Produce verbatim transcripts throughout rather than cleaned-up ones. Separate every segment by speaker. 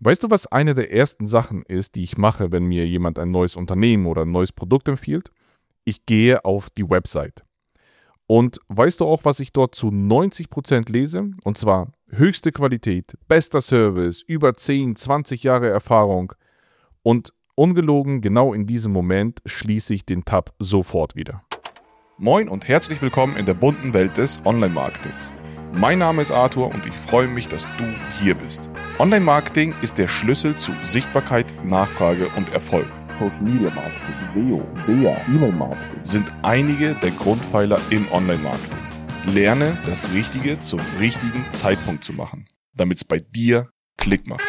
Speaker 1: Weißt du, was eine der ersten Sachen ist, die ich mache, wenn mir jemand ein neues Unternehmen oder ein neues Produkt empfiehlt? Ich gehe auf die Website. Und weißt du auch, was ich dort zu neunzig Prozent lese? Und zwar höchste Qualität, bester Service, über zehn, zwanzig Jahre Erfahrung. Und ungelogen, genau in diesem Moment schließe ich den Tab sofort wieder. Moin und herzlich willkommen in der bunten Welt des Online-Marketings. Mein Name ist Arthur und ich freue mich, dass du hier bist. Online-Marketing ist der Schlüssel zu Sichtbarkeit, Nachfrage und Erfolg.
Speaker 2: Social Media Marketing, S E O, S E A, E-Mail-Marketing
Speaker 1: sind einige der Grundpfeiler im Online-Marketing. Lerne, das Richtige zum richtigen Zeitpunkt zu machen, damit es bei dir Klick macht.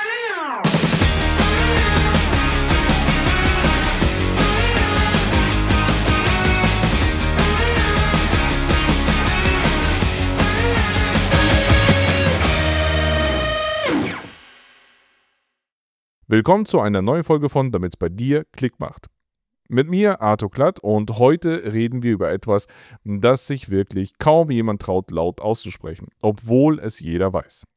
Speaker 1: Willkommen zu einer neuen Folge von Damit es bei dir Klick macht. Mit mir Arthur Klatt und heute reden wir über etwas, das sich wirklich kaum jemand traut, laut auszusprechen, obwohl es jeder weiß.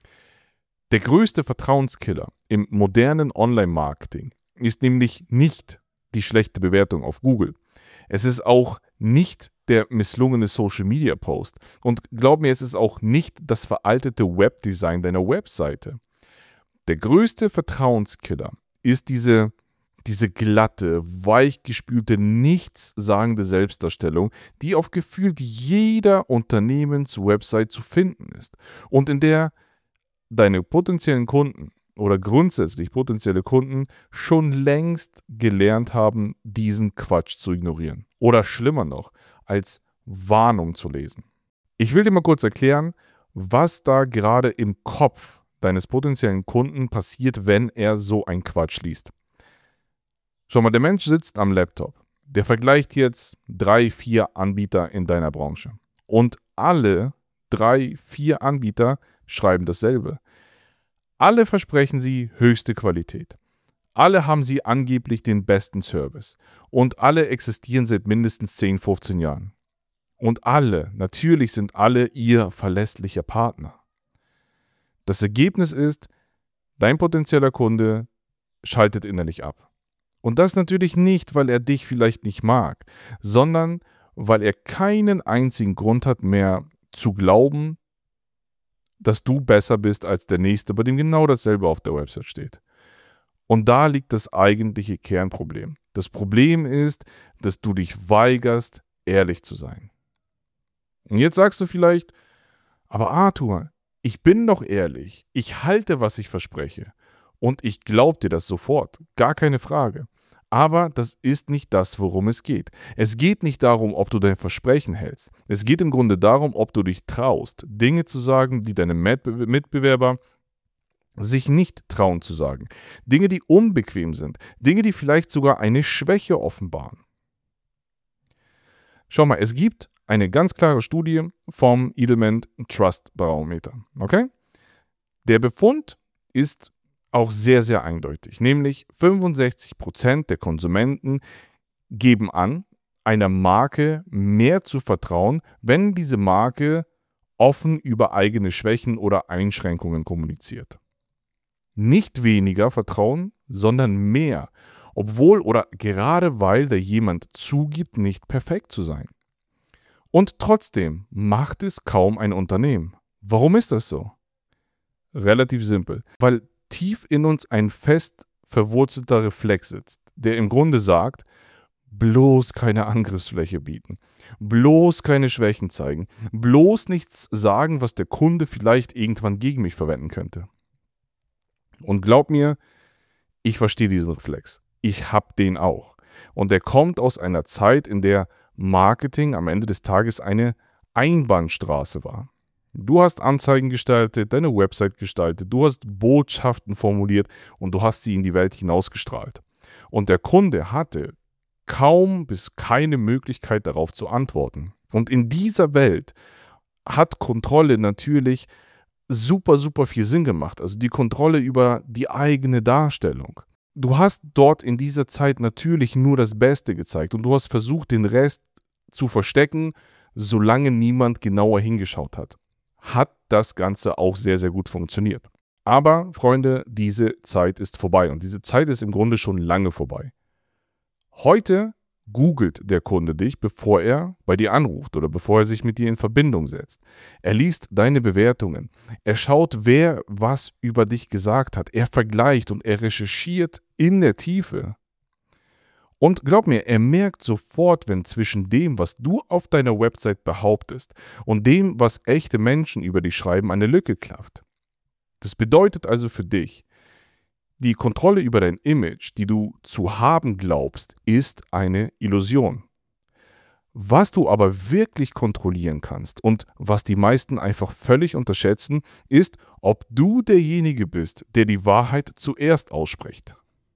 Speaker 1: Der größte Vertrauenskiller im modernen Online-Marketing ist nämlich nicht die schlechte Bewertung auf Google. Es ist auch nicht der misslungene Social-Media-Post und glaub mir, es ist auch nicht das veraltete Webdesign deiner Webseite. Der größte Vertrauenskiller ist diese, diese glatte, weichgespülte, nichtssagende Selbstdarstellung, die auf gefühlt jeder Unternehmenswebsite zu finden ist und in der deine potenziellen Kunden oder grundsätzlich potenzielle Kunden schon längst gelernt haben, diesen Quatsch zu ignorieren oder schlimmer noch, als Warnung zu lesen. Ich will dir mal kurz erklären, was da gerade im Kopf deines potenziellen Kunden passiert, wenn er so ein Quatsch liest. Schau mal, der Mensch sitzt am Laptop. Der vergleicht jetzt drei, vier Anbieter in deiner Branche. Und alle drei, vier Anbieter schreiben dasselbe. Alle versprechen sie höchste Qualität. Alle haben sie angeblich den besten Service. Und alle existieren seit mindestens zehn, fünfzehn Jahren. Und alle, natürlich sind alle ihr verlässlicher Partner. Das Ergebnis ist, dein potenzieller Kunde schaltet innerlich ab. Und das natürlich nicht, weil er dich vielleicht nicht mag, sondern weil er keinen einzigen Grund hat mehr zu glauben, dass du besser bist als der Nächste, bei dem genau dasselbe auf der Website steht. Und da liegt das eigentliche Kernproblem. Das Problem ist, dass du dich weigerst, ehrlich zu sein. Und jetzt sagst du vielleicht, aber Arthur, ich bin doch ehrlich, ich halte, was ich verspreche und ich glaube dir das sofort, gar keine Frage. Aber das ist nicht das, worum es geht. Es geht nicht darum, ob du dein Versprechen hältst. Es geht im Grunde darum, ob du dich traust, Dinge zu sagen, die deine Mitbewerber sich nicht trauen zu sagen. Dinge, die unbequem sind. Dinge, die vielleicht sogar eine Schwäche offenbaren. Schau mal, es gibt eine ganz klare Studie vom Edelman Trust Barometer. Okay? Der Befund ist auch sehr, sehr eindeutig. Nämlich fünfundsechzig Prozent der Konsumenten geben an, einer Marke mehr zu vertrauen, wenn diese Marke offen über eigene Schwächen oder Einschränkungen kommuniziert. Nicht weniger Vertrauen, sondern mehr. Obwohl oder gerade weil da jemand zugibt, nicht perfekt zu sein. Und trotzdem macht es kaum ein Unternehmen. Warum ist das so? Relativ simpel. Weil tief in uns ein fest verwurzelter Reflex sitzt, der im Grunde sagt, bloß keine Angriffsfläche bieten, bloß keine Schwächen zeigen, bloß nichts sagen, was der Kunde vielleicht irgendwann gegen mich verwenden könnte. Und glaub mir, ich verstehe diesen Reflex. Ich hab den auch. Und der kommt aus einer Zeit, in der Marketing am Ende des Tages eine Einbahnstraße war. Du hast Anzeigen gestaltet, deine Website gestaltet, du hast Botschaften formuliert und du hast sie in die Welt hinausgestrahlt. Und der Kunde hatte kaum bis keine Möglichkeit darauf zu antworten. Und in dieser Welt hat Kontrolle natürlich super, super viel Sinn gemacht. Also die Kontrolle über die eigene Darstellung. Du hast dort in dieser Zeit natürlich nur das Beste gezeigt und du hast versucht, den Rest zu verstecken, solange niemand genauer hingeschaut hat. Hat das Ganze auch sehr, sehr gut funktioniert. Aber, Freunde, diese Zeit ist vorbei und diese Zeit ist im Grunde schon lange vorbei. Heute googelt der Kunde dich, bevor er bei dir anruft oder bevor er sich mit dir in Verbindung setzt. Er liest deine Bewertungen. Er schaut, wer was über dich gesagt hat. Er vergleicht und er recherchiert in der Tiefe. Und glaub mir, er merkt sofort, wenn zwischen dem, was du auf deiner Website behauptest und dem, was echte Menschen über dich schreiben, eine Lücke klafft. Das bedeutet also für dich, die Kontrolle über dein Image, die du zu haben glaubst, ist eine Illusion. Was du aber wirklich kontrollieren kannst und was die meisten einfach völlig unterschätzen, ist, ob du derjenige bist, der die Wahrheit zuerst ausspricht.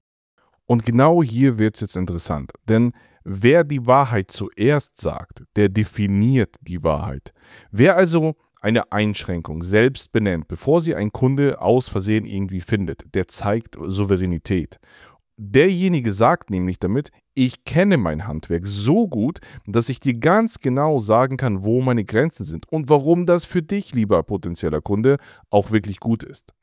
Speaker 1: Und genau hier wird es jetzt interessant, denn wer die Wahrheit zuerst sagt, der definiert die Wahrheit. Wer also eine Einschränkung selbst benennt, bevor sie ein Kunde aus Versehen irgendwie findet, der zeigt Souveränität. Derjenige sagt nämlich damit, ich kenne mein Handwerk so gut, dass ich dir ganz genau sagen kann, wo meine Grenzen sind und warum das für dich, lieber potenzieller Kunde, auch wirklich gut ist.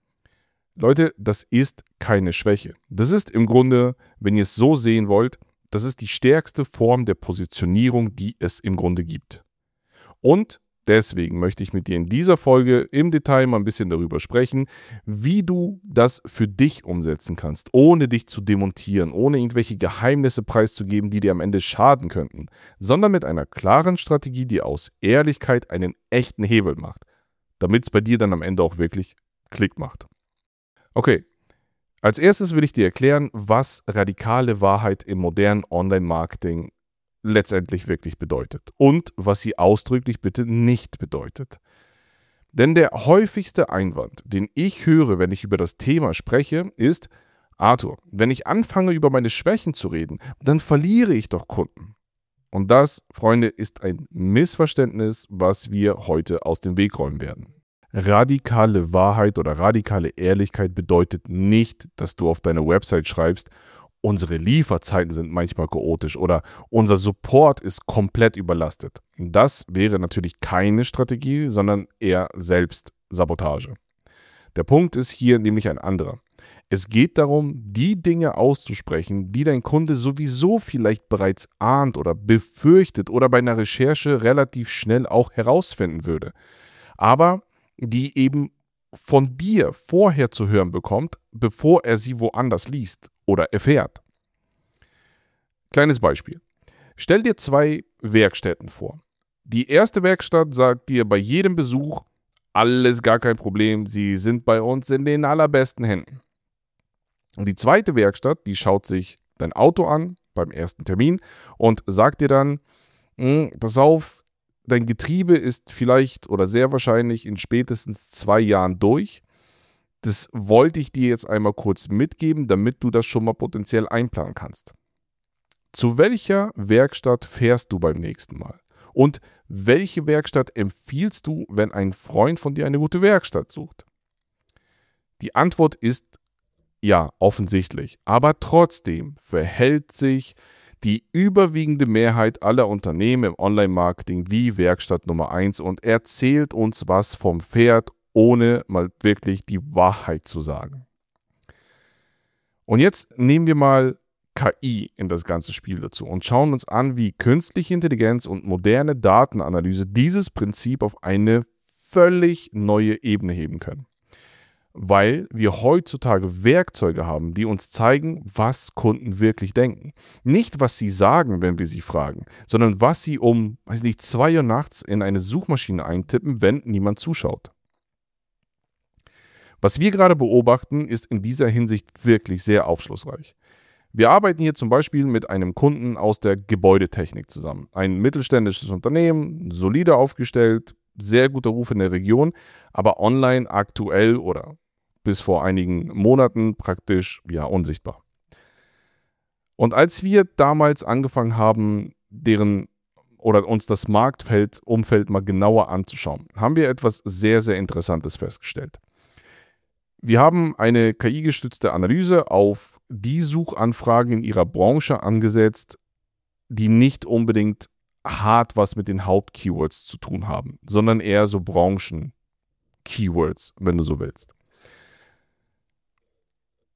Speaker 1: Leute, das ist keine Schwäche. Das ist im Grunde, wenn ihr es so sehen wollt, das ist die stärkste Form der Positionierung, die es im Grunde gibt. Und deswegen möchte ich mit dir in dieser Folge im Detail mal ein bisschen darüber sprechen, wie du das für dich umsetzen kannst, ohne dich zu demontieren, ohne irgendwelche Geheimnisse preiszugeben, die dir am Ende schaden könnten, sondern mit einer klaren Strategie, die aus Ehrlichkeit einen echten Hebel macht, damit es bei dir dann am Ende auch wirklich Klick macht. Okay, als erstes will ich dir erklären, was radikale Wahrheit im modernen Online-Marketing letztendlich wirklich bedeutet und was sie ausdrücklich bitte nicht bedeutet. Denn der häufigste Einwand, den ich höre, wenn ich über das Thema spreche, ist: Arthur, wenn ich anfange, über meine Schwächen zu reden, dann verliere ich doch Kunden. Und das, Freunde, ist ein Missverständnis, was wir heute aus dem Weg räumen werden. Radikale Wahrheit oder radikale Ehrlichkeit bedeutet nicht, dass du auf deiner Website schreibst, unsere Lieferzeiten sind manchmal chaotisch oder unser Support ist komplett überlastet. Das wäre natürlich keine Strategie, sondern eher Selbstsabotage. Der Punkt ist hier nämlich ein anderer. Es geht darum, die Dinge auszusprechen, die dein Kunde sowieso vielleicht bereits ahnt oder befürchtet oder bei einer Recherche relativ schnell auch herausfinden würde. Aber die eben von dir vorher zu hören bekommt, bevor er sie woanders liest oder erfährt. Kleines Beispiel. Stell dir zwei Werkstätten vor. Die erste Werkstatt sagt dir bei jedem Besuch, alles gar kein Problem, Sie sind bei uns in den allerbesten Händen. Und die zweite Werkstatt, die schaut sich dein Auto an beim ersten Termin und sagt dir dann, pass auf, dein Getriebe ist vielleicht oder sehr wahrscheinlich in spätestens zwei Jahren durch. Das wollte ich dir jetzt einmal kurz mitgeben, damit du das schon mal potenziell einplanen kannst. Zu welcher Werkstatt fährst du beim nächsten Mal? Und welche Werkstatt empfiehlst du, wenn ein Freund von dir eine gute Werkstatt sucht? Die Antwort ist ja, offensichtlich. Aber trotzdem verhält sich die überwiegende Mehrheit aller Unternehmen im Online-Marketing wie Werkstatt Nummer eins und erzählt uns was vom Pferd, ohne mal wirklich die Wahrheit zu sagen. Und jetzt nehmen wir mal K I in das ganze Spiel dazu und schauen uns an, wie künstliche Intelligenz und moderne Datenanalyse dieses Prinzip auf eine völlig neue Ebene heben können. Weil wir heutzutage Werkzeuge haben, die uns zeigen, was Kunden wirklich denken. Nicht, was sie sagen, wenn wir sie fragen, sondern was sie um, weiß nicht, zwei Uhr nachts in eine Suchmaschine eintippen, wenn niemand zuschaut. Was wir gerade beobachten, ist in dieser Hinsicht wirklich sehr aufschlussreich. Wir arbeiten hier zum Beispiel mit einem Kunden aus der Gebäudetechnik zusammen. Ein mittelständisches Unternehmen, solide aufgestellt, sehr guter Ruf in der Region, aber online aktuell oder bis vor einigen Monaten praktisch ja unsichtbar. Und als wir damals angefangen haben, deren oder uns das Marktfeldumfeld mal genauer anzuschauen, haben wir etwas sehr, sehr Interessantes festgestellt. Wir haben eine K I-gestützte Analyse auf die Suchanfragen in ihrer Branche angesetzt, die nicht unbedingt hart was mit den Haupt-Keywords zu tun haben, sondern eher so Branchen-Keywords, wenn du so willst.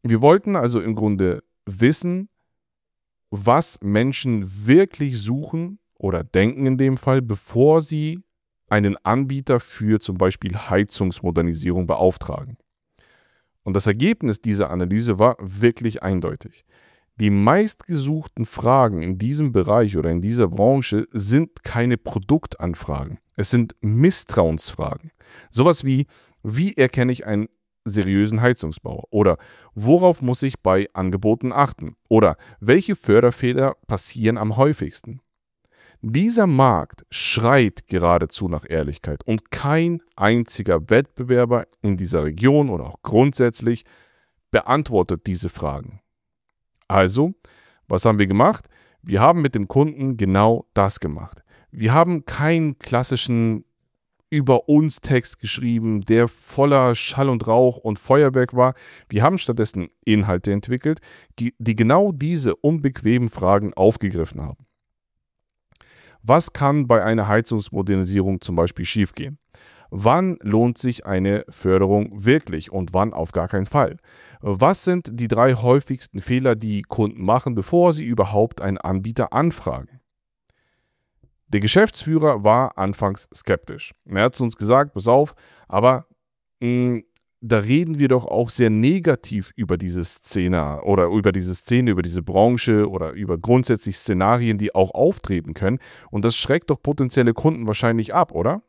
Speaker 1: Wir wollten also im Grunde wissen, was Menschen wirklich suchen oder denken in dem Fall, bevor sie einen Anbieter für zum Beispiel Heizungsmodernisierung beauftragen. Und das Ergebnis dieser Analyse war wirklich eindeutig. Die meistgesuchten Fragen in diesem Bereich oder in dieser Branche sind keine Produktanfragen. Es sind Misstrauensfragen. Sowas wie, wie erkenne ich einen seriösen Heizungsbauer? Oder worauf muss ich bei Angeboten achten? Oder welche Förderfehler passieren am häufigsten? Dieser Markt schreit geradezu nach Ehrlichkeit und kein einziger Wettbewerber in dieser Region oder auch grundsätzlich beantwortet diese Fragen. Also, was haben wir gemacht? Wir haben mit dem Kunden genau das gemacht. Wir haben keinen klassischen Über-uns-Text geschrieben, der voller Schall und Rauch und Feuerwerk war. Wir haben stattdessen Inhalte entwickelt, die, die genau diese unbequemen Fragen aufgegriffen haben. Was kann bei einer Heizungsmodernisierung zum Beispiel schiefgehen? Wann lohnt sich eine Förderung wirklich und wann auf gar keinen Fall? Was sind die drei häufigsten Fehler, die Kunden machen, bevor sie überhaupt einen Anbieter anfragen? Der Geschäftsführer war anfangs skeptisch. Er hat zu uns gesagt, pass auf, aber mh, da reden wir doch auch sehr negativ über diese Szene oder über diese Szene, über diese Branche oder über grundsätzlich Szenarien, die auch auftreten können. Und das schreckt doch potenzielle Kunden wahrscheinlich ab, oder?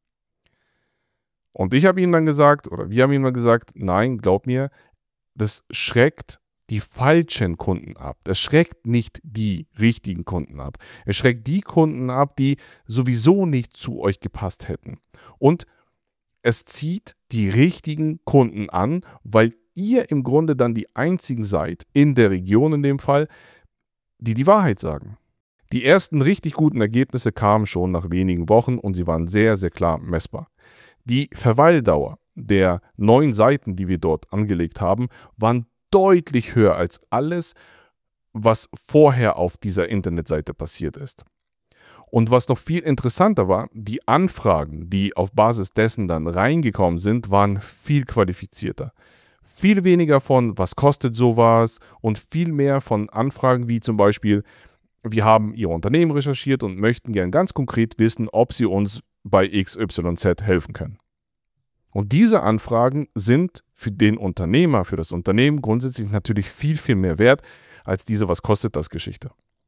Speaker 1: Und ich habe ihm dann gesagt, oder wir haben ihm dann gesagt, nein, glaub mir, das schreckt die falschen Kunden ab. Das schreckt nicht die richtigen Kunden ab. Es schreckt die Kunden ab, die sowieso nicht zu euch gepasst hätten. Und es zieht die richtigen Kunden an, weil ihr im Grunde dann die einzigen seid, in der Region in dem Fall, die die Wahrheit sagen. Die ersten richtig guten Ergebnisse kamen schon nach wenigen Wochen und sie waren sehr, sehr klar messbar. Die Verweildauer der neun Seiten, die wir dort angelegt haben, waren deutlich höher als alles, was vorher auf dieser Internetseite passiert ist. Und was noch viel interessanter war, die Anfragen, die auf Basis dessen dann reingekommen sind, waren viel qualifizierter. Viel weniger von, was kostet sowas und viel mehr von Anfragen wie zum Beispiel, wir haben Ihr Unternehmen recherchiert und möchten gern ganz konkret wissen, ob Sie uns bei X Y Z helfen können. Und diese Anfragen sind für den Unternehmer, für das Unternehmen grundsätzlich natürlich viel, viel mehr wert als diese Was kostet das Geschichte.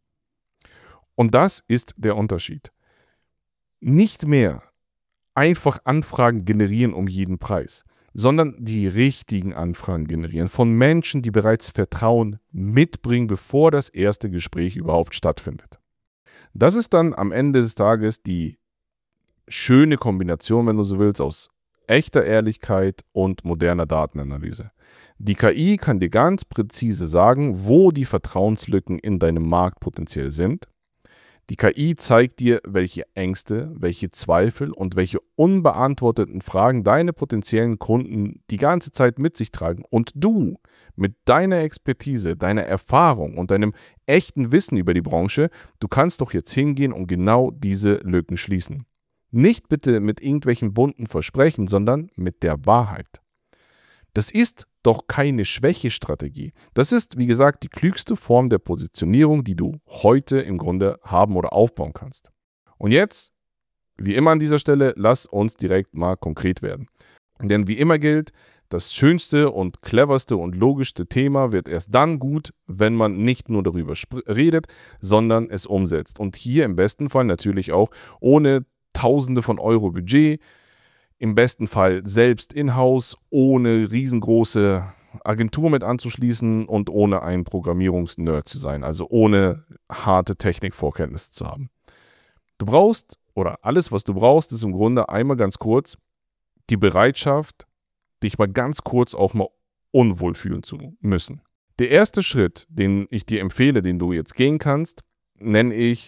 Speaker 1: Und das ist der Unterschied. Nicht mehr einfach Anfragen generieren um jeden Preis, sondern die richtigen Anfragen generieren von Menschen, die bereits Vertrauen mitbringen, bevor das erste Gespräch überhaupt stattfindet. Das ist dann am Ende des Tages die schöne Kombination, wenn du so willst, aus echter Ehrlichkeit und moderner Datenanalyse. Die K I kann dir ganz präzise sagen, wo die Vertrauenslücken in deinem Markt potenziell sind. Die K I zeigt dir, welche Ängste, welche Zweifel und welche unbeantworteten Fragen deine potenziellen Kunden die ganze Zeit mit sich tragen. Und du mit deiner Expertise, deiner Erfahrung und deinem echten Wissen über die Branche, du kannst doch jetzt hingehen und genau diese Lücken schließen. Nicht bitte mit irgendwelchen bunten Versprechen, sondern mit der Wahrheit. Das ist doch keine Schwächestrategie. Das ist, wie gesagt, die klügste Form der Positionierung, die du heute im Grunde haben oder aufbauen kannst. Und jetzt, wie immer an dieser Stelle, lass uns direkt mal konkret werden. Denn wie immer gilt, das schönste und cleverste und logischste Thema wird erst dann gut, wenn man nicht nur darüber redet, sondern es umsetzt. Und hier im besten Fall natürlich auch ohne Tausende von Euro Budget, im besten Fall selbst in-house, ohne riesengroße Agentur mit anzuschließen und ohne ein Programmierungsnerd zu sein, also ohne harte Technikvorkenntnisse zu haben. Du brauchst, oder alles, was du brauchst, ist im Grunde einmal ganz kurz die Bereitschaft, dich mal ganz kurz auch mal unwohl fühlen zu müssen. Der erste Schritt, den ich dir empfehle, den du jetzt gehen kannst, nenne ich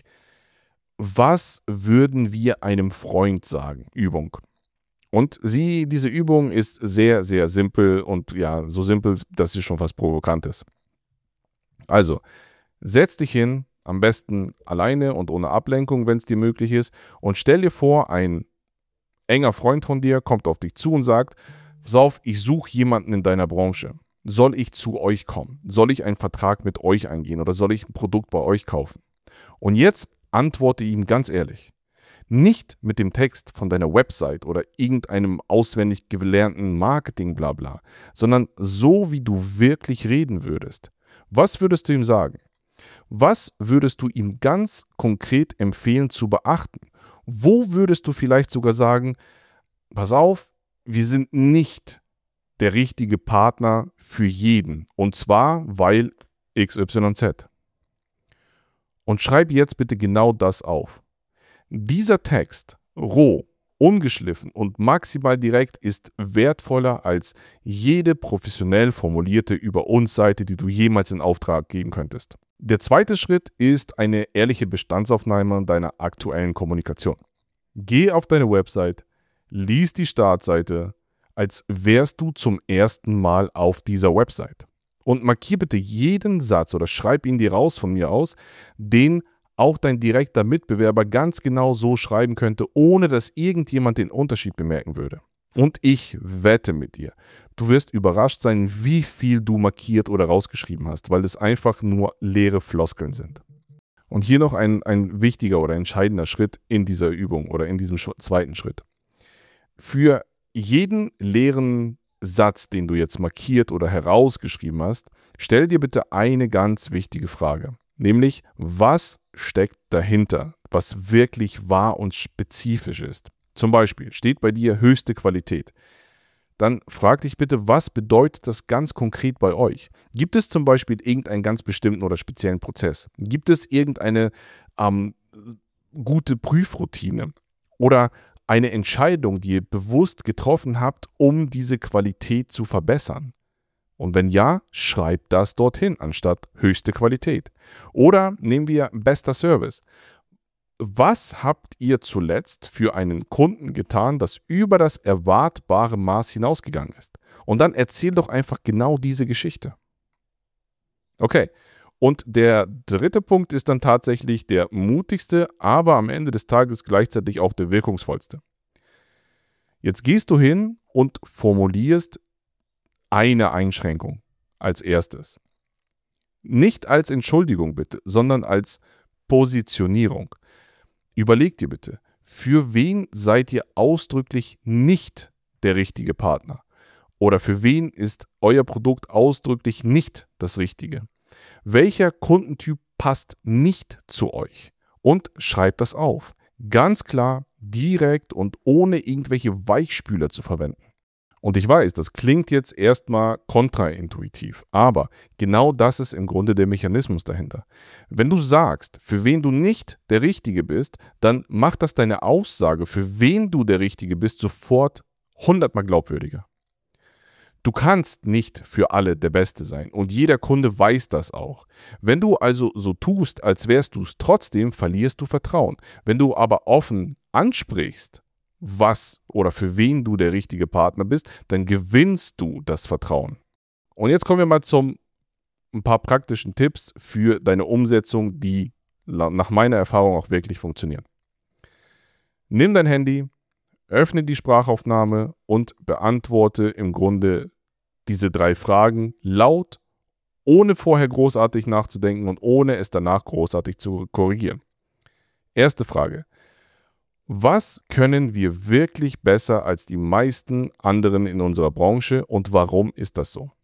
Speaker 1: Was würden wir einem Freund sagen? Übung. Und sie, diese Übung ist sehr, sehr simpel und ja, so simpel, dass sie schon fast provokant ist. Also, setz dich hin, am besten alleine und ohne Ablenkung, wenn es dir möglich ist, und stell dir vor, ein enger Freund von dir kommt auf dich zu und sagt, pass auf, ich suche jemanden in deiner Branche. soll ich zu euch kommen? Soll ich einen Vertrag mit euch eingehen oder soll ich ein Produkt bei euch kaufen? Und jetzt antworte ihm ganz ehrlich. Nicht mit dem Text von deiner Website oder irgendeinem auswendig gelernten Marketing-Blabla, sondern so, wie du wirklich reden würdest. Was würdest du ihm sagen? Was würdest du ihm ganz konkret empfehlen zu beachten? Wo würdest du vielleicht sogar sagen, pass auf, wir sind nicht der richtige Partner für jeden. Und zwar, weil X Y Z. Und schreib jetzt bitte genau das auf. Dieser Text, roh, ungeschliffen und maximal direkt, ist wertvoller als jede professionell formulierte Über-uns-Seite, die du jemals in Auftrag geben könntest. Der zweite Schritt ist eine ehrliche Bestandsaufnahme deiner aktuellen Kommunikation. Geh auf deine Website, lies die Startseite, als wärst du zum ersten Mal auf dieser Website. Und markier bitte jeden Satz oder schreib ihn dir raus von mir aus, den auch dein direkter Mitbewerber ganz genau so schreiben könnte, ohne dass irgendjemand den Unterschied bemerken würde. Und ich wette mit dir, du wirst überrascht sein, wie viel du markiert oder rausgeschrieben hast, weil es einfach nur leere Floskeln sind. Und hier noch ein, ein wichtiger oder entscheidender Schritt in dieser Übung oder in diesem zweiten Schritt. Für jeden leeren Satz, den du jetzt markiert oder herausgeschrieben hast, stell dir bitte eine ganz wichtige Frage. Nämlich, was steckt dahinter, was wirklich wahr und spezifisch ist? Zum Beispiel steht bei dir höchste Qualität. Dann frag dich bitte, was bedeutet das ganz konkret bei euch? Gibt es zum Beispiel irgendeinen ganz bestimmten oder speziellen Prozess? Gibt es irgendeine ähm, gute Prüfroutine oder eine Entscheidung, die ihr bewusst getroffen habt, um diese Qualität zu verbessern? Und wenn ja, schreibt das dorthin, anstatt höchste Qualität. Oder nehmen wir bester Service. Was habt ihr zuletzt für einen Kunden getan, das über das erwartbare Maß hinausgegangen ist? Und dann erzähl doch einfach genau diese Geschichte. Okay, und der dritte Punkt ist dann tatsächlich der mutigste, aber am Ende des Tages gleichzeitig auch der wirkungsvollste. Jetzt gehst du hin und formulierst eine Einschränkung als erstes. Nicht als Entschuldigung bitte, sondern als Positionierung. Überleg dir bitte, für wen seid ihr ausdrücklich nicht der richtige Partner? Oder für wen ist euer Produkt ausdrücklich nicht das Richtige? Welcher Kundentyp passt nicht zu euch? Und schreibt das auf. Ganz klar, direkt und ohne irgendwelche Weichspüler zu verwenden. Und ich weiß, das klingt jetzt erstmal kontraintuitiv, aber genau das ist im Grunde der Mechanismus dahinter. Wenn du sagst, für wen du nicht der Richtige bist, dann macht das deine Aussage, für wen du der Richtige bist, sofort hundertmal glaubwürdiger. Du kannst nicht für alle der Beste sein und jeder Kunde weiß das auch. Wenn du also so tust, als wärst du es trotzdem, verlierst du Vertrauen. Wenn du aber offen ansprichst, was oder für wen du der richtige Partner bist, dann gewinnst du das Vertrauen. Und jetzt kommen wir mal zum ein paar praktischen Tipps für deine Umsetzung, die nach meiner Erfahrung auch wirklich funktionieren. Nimm dein Handy, öffne die Sprachaufnahme und beantworte im Grunde diese drei Fragen laut, ohne vorher großartig nachzudenken und ohne es danach großartig zu korrigieren. Erste Frage. Was können wir wirklich besser als die meisten anderen in unserer Branche und warum ist das so?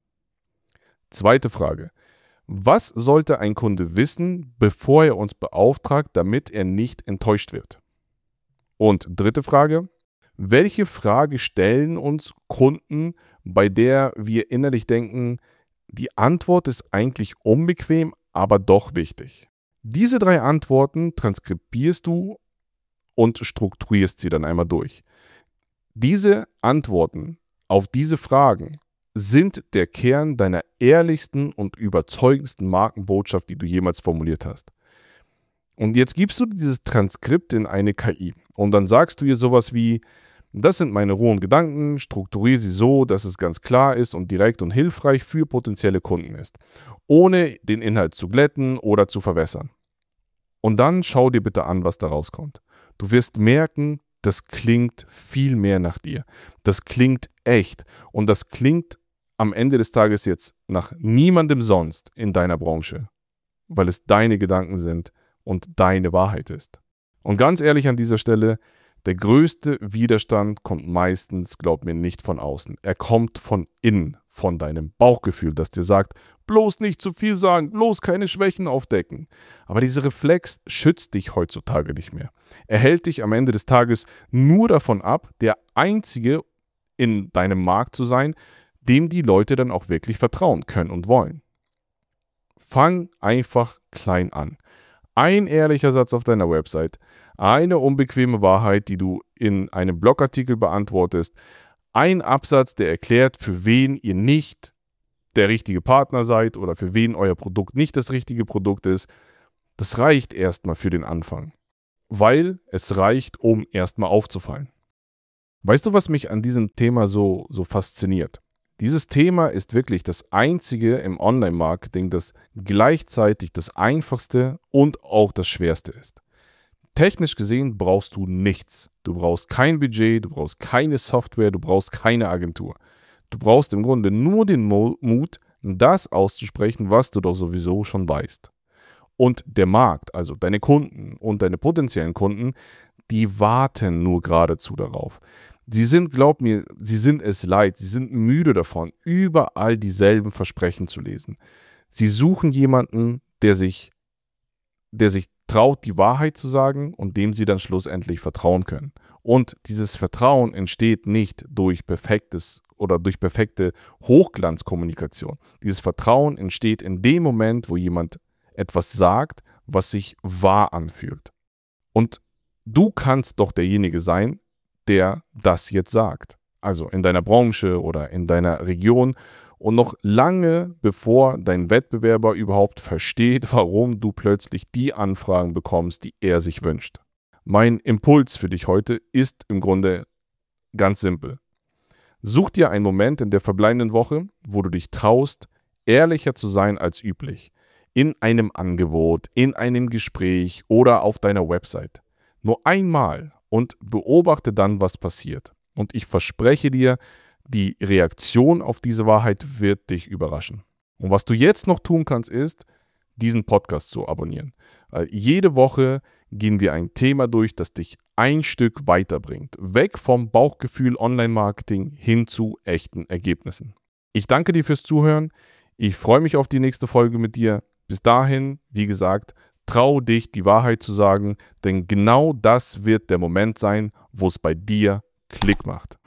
Speaker 1: Zweite Frage. Was sollte ein Kunde wissen, bevor er uns beauftragt, damit er nicht enttäuscht wird? Und dritte Frage. Welche Frage stellen uns Kunden, bei der wir innerlich denken, die Antwort ist eigentlich unbequem, aber doch wichtig? Diese drei Antworten transkribierst du und strukturierst sie dann einmal durch. Diese Antworten auf diese Fragen sind der Kern deiner ehrlichsten und überzeugendsten Markenbotschaft, die du jemals formuliert hast. Und jetzt gibst du dieses Transkript in eine K I und dann sagst du ihr sowas wie, das sind meine rohen Gedanken, strukturiere sie so, dass es ganz klar ist und direkt und hilfreich für potenzielle Kunden ist, ohne den Inhalt zu glätten oder zu verwässern. Und dann schau dir bitte an, was da rauskommt. Du wirst merken, das klingt viel mehr nach dir. Das klingt echt und das klingt am Ende des Tages jetzt nach niemandem sonst in deiner Branche, weil es deine Gedanken sind und deine Wahrheit ist. Und ganz ehrlich an dieser Stelle, der größte Widerstand kommt meistens, glaub mir, nicht von außen. Er kommt von innen, von deinem Bauchgefühl, das dir sagt, bloß nicht zu viel sagen, bloß keine Schwächen aufdecken. Aber dieser Reflex schützt dich heutzutage nicht mehr. Er hält dich am Ende des Tages nur davon ab, der Einzige in deinem Markt zu sein, dem die Leute dann auch wirklich vertrauen können und wollen. Fang einfach klein an. Ein ehrlicher Satz auf deiner Website, eine unbequeme Wahrheit, die du in einem Blogartikel beantwortest, ein Absatz, der erklärt, für wen ihr nicht der richtige Partner seid oder für wen euer Produkt nicht das richtige Produkt ist, das reicht erstmal für den Anfang, weil es reicht, um erstmal aufzufallen. Weißt du, was mich an diesem Thema so, so fasziniert? Dieses Thema ist wirklich das einzige im Online-Marketing, das gleichzeitig das einfachste und auch das schwerste ist. Technisch gesehen brauchst du nichts. Du brauchst kein Budget, du brauchst keine Software, du brauchst keine Agentur. Du brauchst im Grunde nur den Mo- Mut, das auszusprechen, was du doch sowieso schon weißt. Und der Markt, also deine Kunden und deine potenziellen Kunden, die warten nur geradezu darauf. Sie sind, glaub mir, sie sind es leid, sie sind müde davon, überall dieselben Versprechen zu lesen. Sie suchen jemanden, der sich, der sich traut, die Wahrheit zu sagen und dem sie dann schlussendlich vertrauen können. Und dieses Vertrauen entsteht nicht durch perfektes oder durch perfekte Hochglanzkommunikation. Dieses Vertrauen entsteht in dem Moment, wo jemand etwas sagt, was sich wahr anfühlt. Und du kannst doch derjenige sein, der das jetzt sagt. Also in deiner Branche oder in deiner Region und noch lange bevor dein Wettbewerber überhaupt versteht, warum du plötzlich die Anfragen bekommst, die er sich wünscht. Mein Impuls für dich heute ist im Grunde ganz simpel. Such dir einen Moment in der verbleibenden Woche, wo du dich traust, ehrlicher zu sein als üblich. In einem Angebot, in einem Gespräch oder auf deiner Website. Nur einmal und beobachte dann, was passiert. Und ich verspreche dir, die Reaktion auf diese Wahrheit wird dich überraschen. Und was du jetzt noch tun kannst, ist, diesen Podcast zu abonnieren. Weil jede Woche gehen wir ein Thema durch, das dich ein Stück weiterbringt. Weg vom Bauchgefühl Online-Marketing hin zu echten Ergebnissen. Ich danke dir fürs Zuhören. Ich freue mich auf die nächste Folge mit dir. Bis dahin, wie gesagt, trau dich, die Wahrheit zu sagen, denn genau das wird der Moment sein, wo es bei dir Klick macht.